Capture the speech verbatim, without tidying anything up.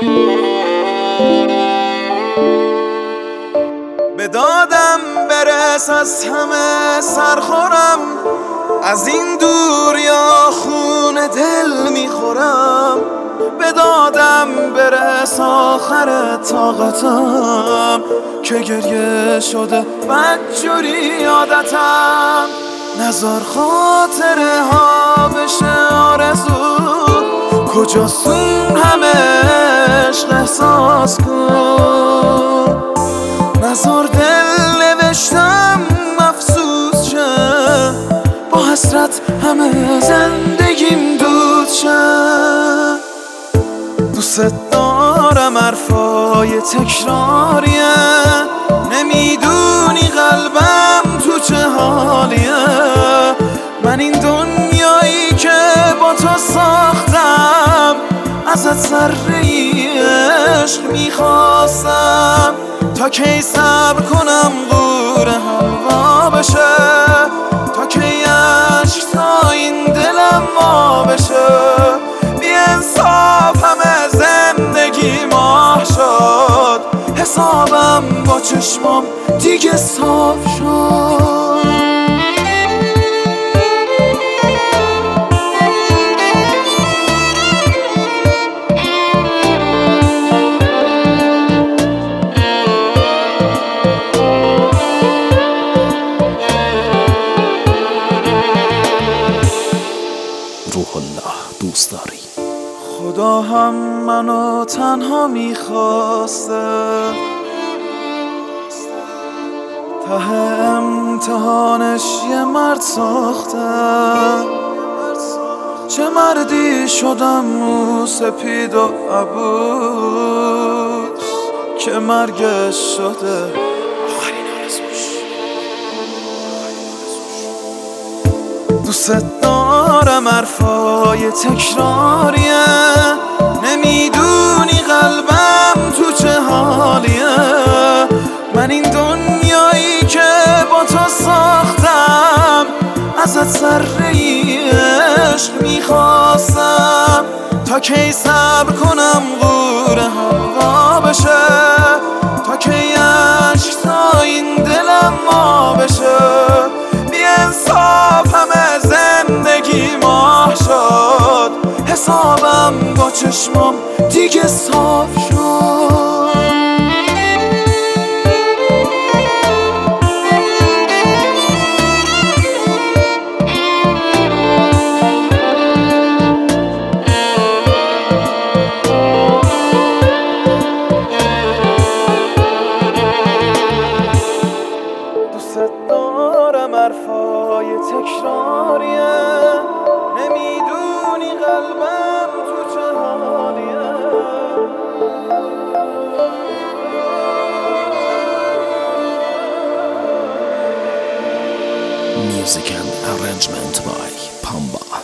به دادم برس از همه سرخورم، از این دور یا خون دل میخورم. به دادم برس آخر طاقتم، که گریه شده بدجوری عادتم. نزار خاطره ها بشه آرزو، کجاست اون همه عشق احساس کن. نزار دل نوشتم افسوس شه، با حسرت همه زندگیم دود شه. دوست دارم حرفای تکراریه، نمیدونی قلبم تو چه حالیه. من این دنیایی که با تو ساختم، ازت ذره‌ای عشق میخواستم. تا کی صبر کنم غور هوا بشه، تا کی عشق تا این دلم وا بشه. بی انصاف همه زندگی ماه شد، حسابم با چشمام دیگه صاف شد. روح الله دوست داری. خدا هم منو تنها میخواسته، ته امتحانش یه مرد ساخته. چه مردی شدم مو سپید و عبوس، که مرگش شده آخرین آرزوش. دوست دارم حرفای تکراریه، نمیدونی قلبم تو چه حالیه. من این دنیایی که با تو ساختم، ازت ذره‌ای عشق میخواستم. تا کی صبر کنم غور هوا بشه، تا کی عشق تا این دلم وا بشه. بی انصاف همه زندگی ماه شد، حسابم با چشمام دیگه صاف شد. دارم حرفای تکراریه، نمیدونی قلبم تو چه حالیه. Music and arrangement by Pamba.